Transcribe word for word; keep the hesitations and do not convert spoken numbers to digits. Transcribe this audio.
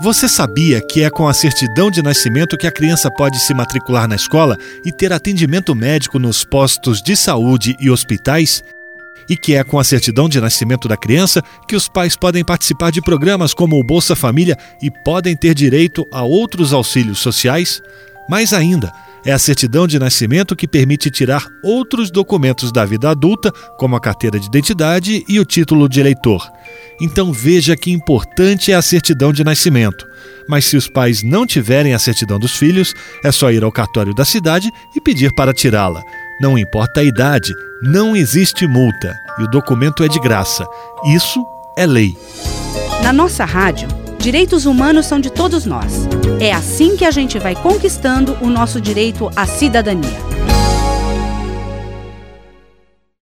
Você sabia que é com a certidão de nascimento que a criança pode se matricular na escola e ter atendimento médico nos postos de saúde e hospitais? E que é com a certidão de nascimento da criança que os pais podem participar de programas como o Bolsa Família e podem ter direito a outros auxílios sociais? Mais ainda, é a certidão de nascimento que permite tirar outros documentos da vida adulta, como a carteira de identidade e o título de eleitor. Então veja que importante é a certidão de nascimento. Mas se os pais não tiverem a certidão dos filhos, é só ir ao cartório da cidade e pedir para tirá-la. Não importa a idade, não existe multa e o documento é de graça. Isso é lei. Na nossa rádio, direitos humanos são de todos nós. É assim que a gente vai conquistando o nosso direito à cidadania.